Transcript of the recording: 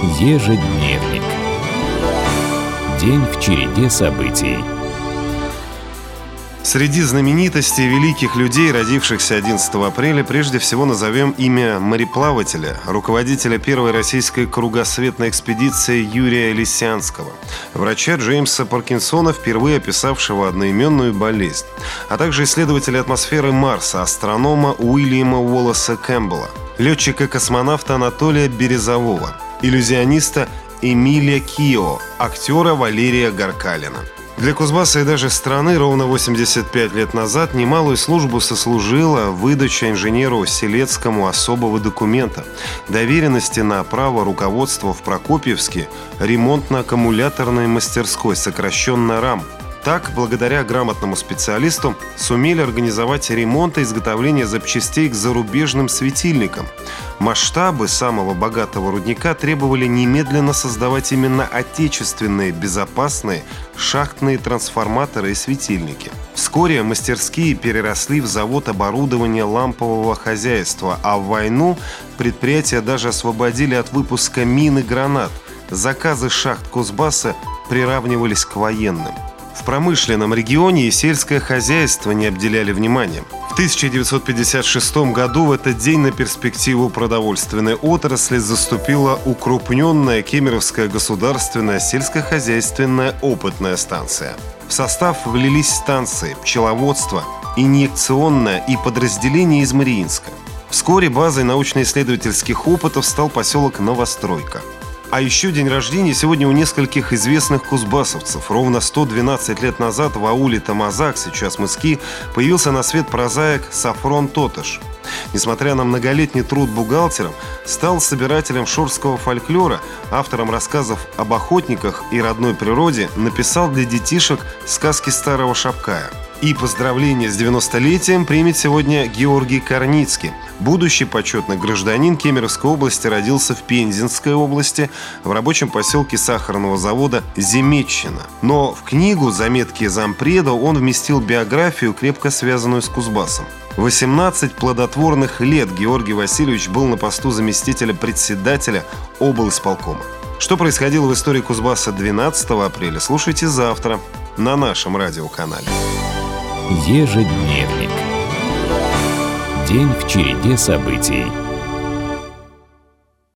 Ежедневник. День в череде событий. Среди знаменитостей великих людей, родившихся 11 апреля, прежде всего назовем имя мореплавателя, руководителя первой российской кругосветной экспедиции Юрия Лисянского, врача Джеймса Паркинсона, впервые описавшего одноименную болезнь, а также исследователя атмосферы Марса, астронома Уильяма Уоллеса Кэмпбелла, летчика-космонавта Анатолия Березового, иллюзиониста Эмилия Кио, актера Валерия Гаркалина. Для Кузбасса и даже страны ровно 85 лет назад немалую службу сослужила выдача инженеру Селецкому особого документа – доверенности на право руководства в Прокопьевске ремонтно-аккумуляторной мастерской, сокращенно РАМ. Так, благодаря грамотному специалисту, сумели организовать ремонт и изготовление запчастей к зарубежным светильникам. Масштабы самого богатого рудника требовали немедленно создавать именно отечественные, безопасные шахтные трансформаторы и светильники. Вскоре мастерские переросли в завод оборудования лампового хозяйства, а в войну предприятия даже освободили от выпуска мин и гранат. Заказы шахт Кузбасса приравнивались к военным. В промышленном регионе и сельское хозяйство не обделяли вниманием. В 1956 году в этот день на перспективу продовольственной отрасли заступила укрупненная Кемеровская государственная сельскохозяйственная опытная станция. В состав влились станции, пчеловодство, инъекционное и подразделение из Мариинска. Вскоре базой научно-исследовательских опытов стал поселок Новостройка. А еще день рождения сегодня у нескольких известных кузбассовцев. Ровно 112 лет назад в ауле Тамазак, сейчас Мыски, появился на свет прозаик Сафрон Тотыш. Несмотря на многолетний труд бухгалтером, стал собирателем шорского фольклора, автором рассказов об охотниках и родной природе, написал для детишек сказки Старого Шапкая. И поздравления с 90-летием примет сегодня Георгий Корницкий. Будущий почетный гражданин Кемеровской области родился в Пензенской области в рабочем поселке сахарного завода Земетчина. Но в книгу «Заметки зампреда» он вместил биографию, крепко связанную с Кузбассом. 18 плодотворных лет Георгий Васильевич был на посту заместителя председателя облисполкома. Что происходило в истории Кузбасса 12 апреля, слушайте завтра на нашем радиоканале. Ежедневник. День в череде событий.